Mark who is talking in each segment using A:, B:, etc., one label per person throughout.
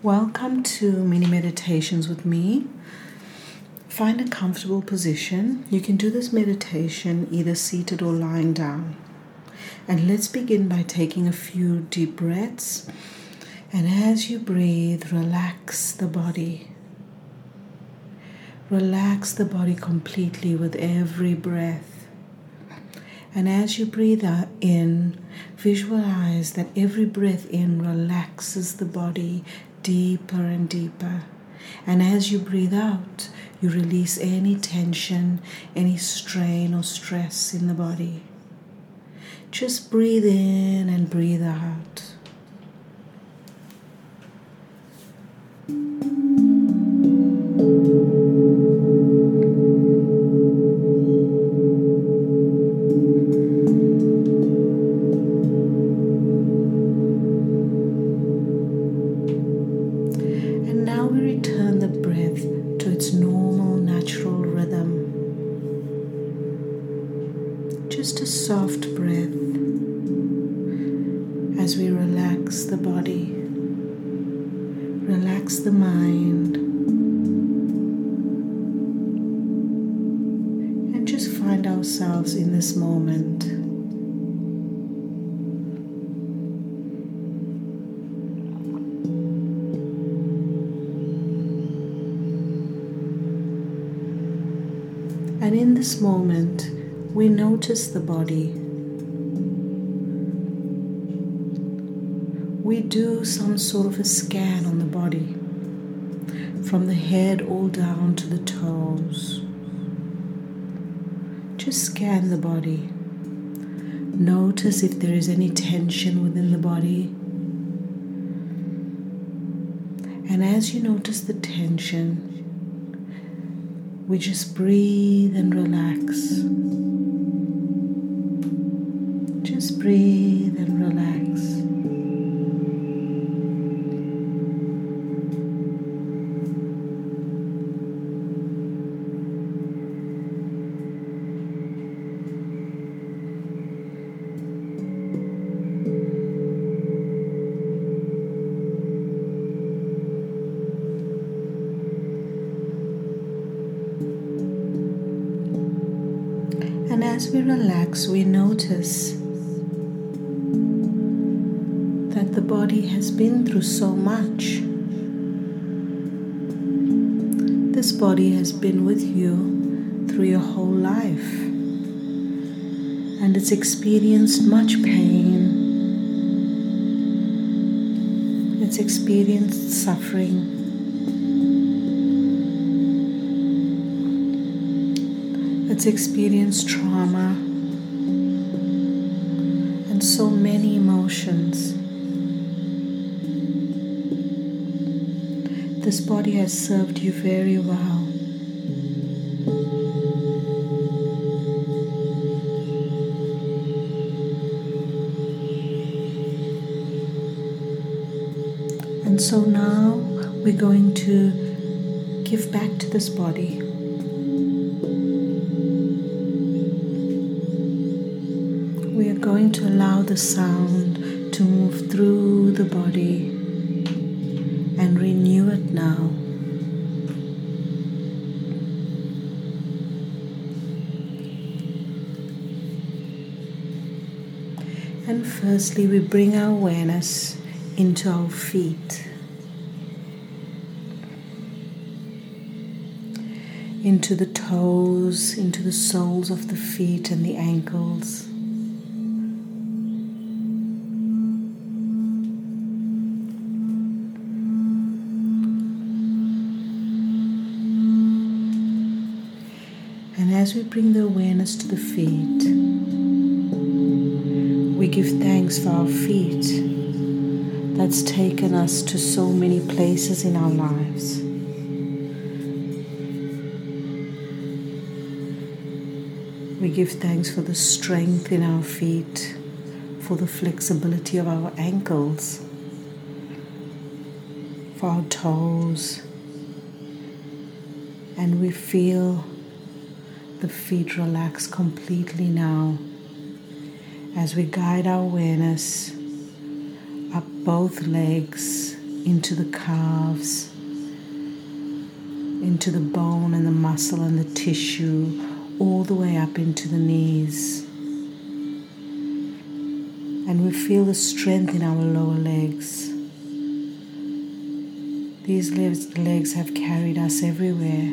A: Welcome to Mini Meditations with me. Find a comfortable position. You can do this meditation either seated or lying down. And let's begin by taking a few deep breaths. And as you breathe, relax the body. Relax the body completely with every breath. And as you breathe in, visualize that every breath in relaxes the body deeper and deeper. And as you breathe out, you release any tension, any strain or stress in the body. Just breathe in and breathe out. Just a soft breath as we relax the body, relax the mind, and just find ourselves in this moment. And in this moment, we notice the body. We do some sort of a scan on the body, from the head all down to the toes. Just scan the body. Notice if there is any tension within the body. And as you notice the tension, we just breathe and relax. Just breathe and relax. And as we relax, we notice that the body has been through so much. This body has been with you through your whole life, and it's experienced much pain. It's experienced suffering. It's experienced trauma and so many emotions. This body has served you very well. And so now we're going to give back to this body. We are going to allow the sound to move through the body and renew it now. And firstly, we bring our awareness into our feet, into the toes, into the soles of the feet and the ankles. And as we bring the awareness to the feet, we give thanks for our feet that's taken us to so many places in our lives. We give thanks for the strength in our feet, for the flexibility of our ankles, for our toes, and we feel the feet relax completely now as we guide our awareness up both legs into the calves, into the bone and the muscle and the tissue, all the way up into the knees. And we feel the strength in our lower legs. These legs have carried us everywhere.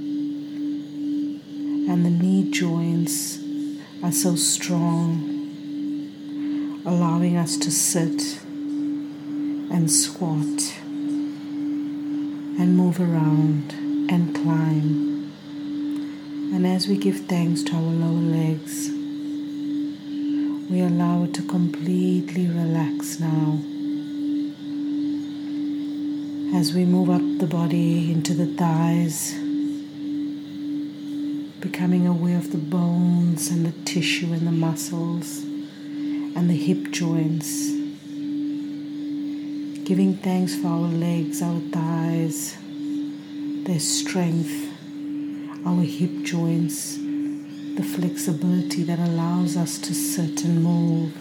A: And the knee joints are so strong, allowing us to sit and squat and move around and climb. And as we give thanks to our lower legs, we allow it to completely relax now. As we move up the body into the thighs, becoming aware of the bones and the tissue and the muscles and the hip joints. Giving thanks for our legs, our thighs, their strength, our hip joints, the flexibility that allows us to sit and move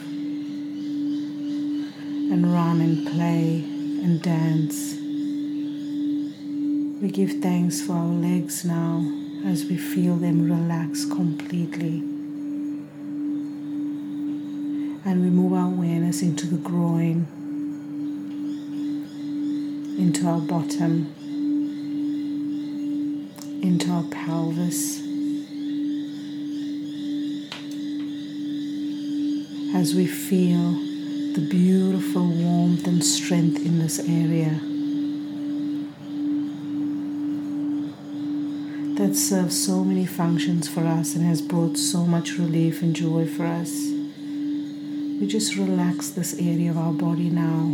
A: and run and play and dance. We give thanks for our legs now as we feel them relax completely. And we move our awareness into the groin, into our bottom, into our pelvis. As we feel the beautiful warmth and strength in this area that serves so many functions for us and has brought so much relief and joy for us. We just relax this area of our body now.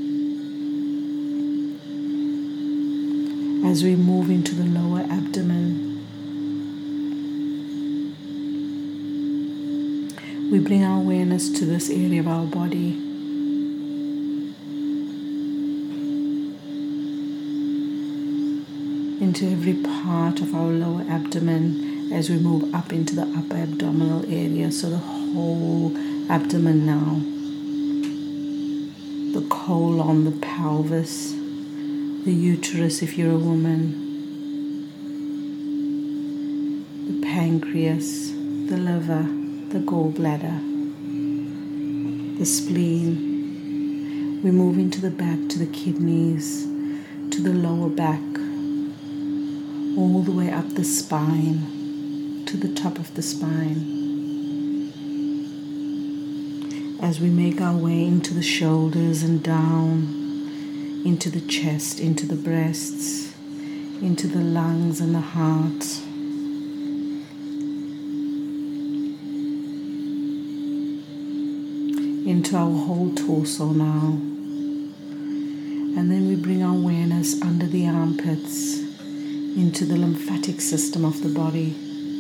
A: As we move into the lower abdomen, we bring our awareness to this area of our body. Into every part of our lower abdomen as we move up into the upper abdominal area. So the whole abdomen now. The colon, the pelvis, the uterus if you're a woman, the pancreas, the liver, the gallbladder, the spleen. We move into the back to the kidneys, to the lower back, all the way up the spine, to the top of the spine. As we make our way into the shoulders and down, into the chest, into the breasts, into the lungs and the heart. Into our whole torso now. And then we bring our awareness under the armpits, into the lymphatic system of the body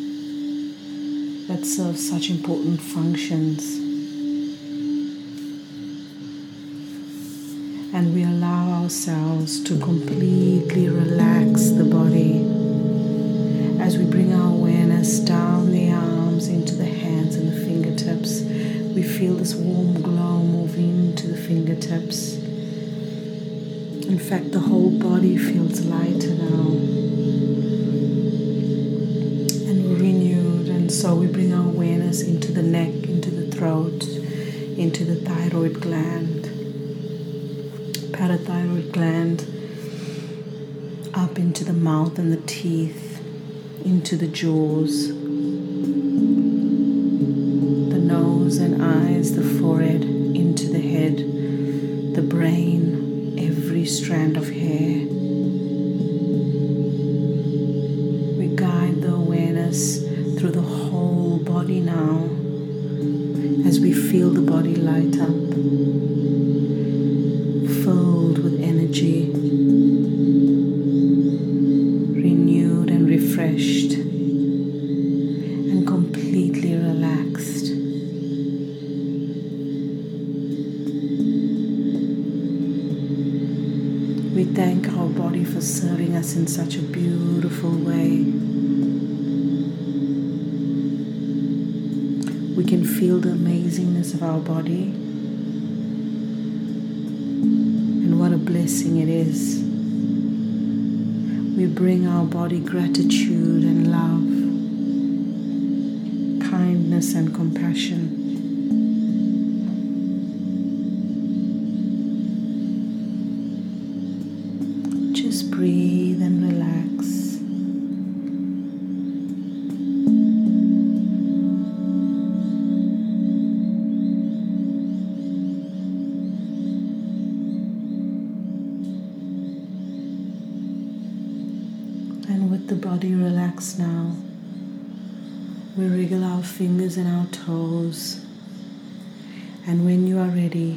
A: that serves such important functions. And we allow ourselves to completely relax the body as we bring our awareness down the arms into the hands and the fingertips. We feel this warm glow moving to the fingertips. In fact, the whole body feels lighter now and renewed. And so we bring our awareness into the neck, into the throat, into the thyroid gland, parathyroid gland, up into the mouth and the teeth, into the jaws, the nose and eyes, the forehead, into the head, the brain, every strand of hair. We guide the awareness through the whole body now as we feel the body light up, filled with energy, renewed and refreshed, and completely relaxed. We thank our body for serving us in such a beautiful way. We can feel the amazingness of our body and what a blessing it is. We bring our body gratitude and love, kindness and compassion. Just breathe and relax. And with the body relaxed now, we wriggle our fingers and our toes. And when you are ready,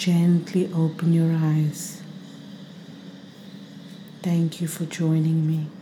A: gently open your eyes. Thank you for joining me.